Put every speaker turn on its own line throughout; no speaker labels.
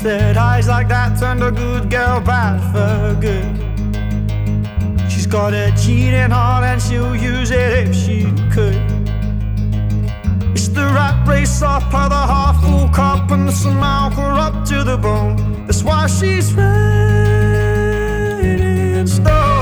that eyes like that turned a good girl bad for good. She's got a cheating heart and she'll use it if she could. It's the rat race up of the half full cup, and somehow corrupt to the bone. That's why she's raining stone.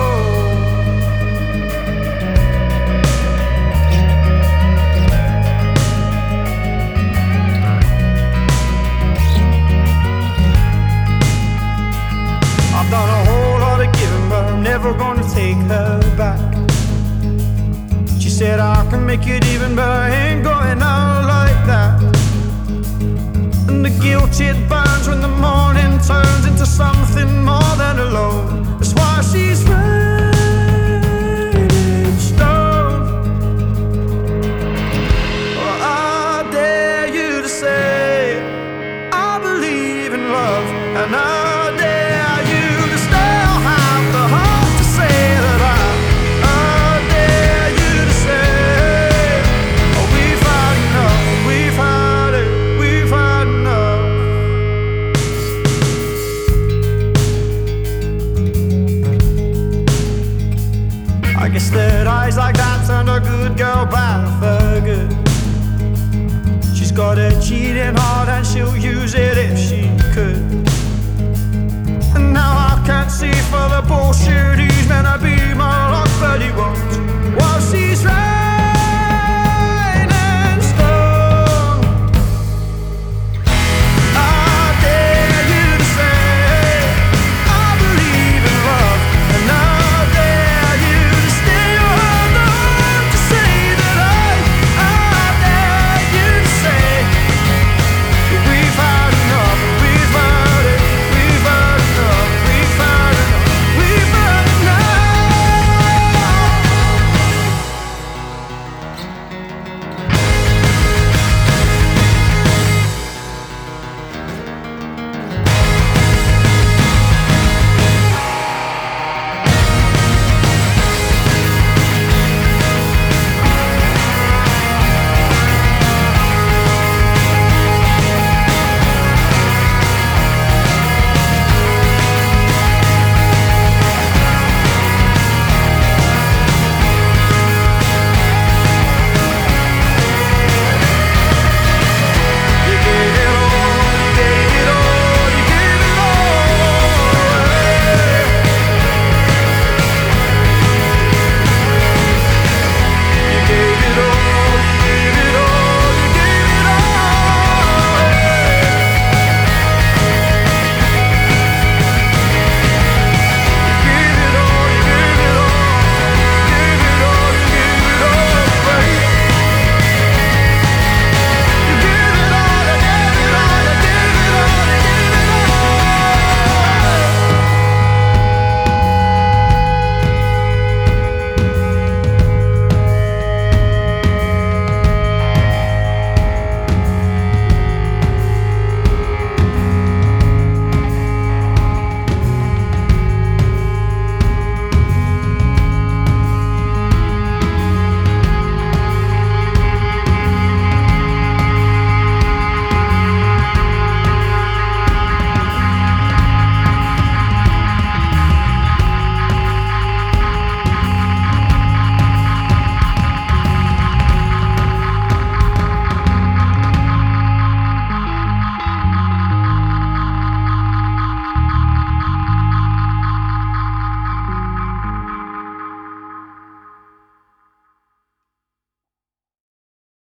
I've done a whole lot of giving, but I'm never gonna take her back. She said I can make it even, but I ain't going out like that. And the guilt, it burns when the morning turns into something more than alone. That's why she's raining stone. Oh, I dare you to say I believe in love, and I dare you to still have the heart to say that I dare you to say, oh, we've had enough, we've had it, we've had enough. I guess that eyes like that turned a good girl bad for good. She's got a cheating heart and she'll use it if she could. And now I can't see for the bullshit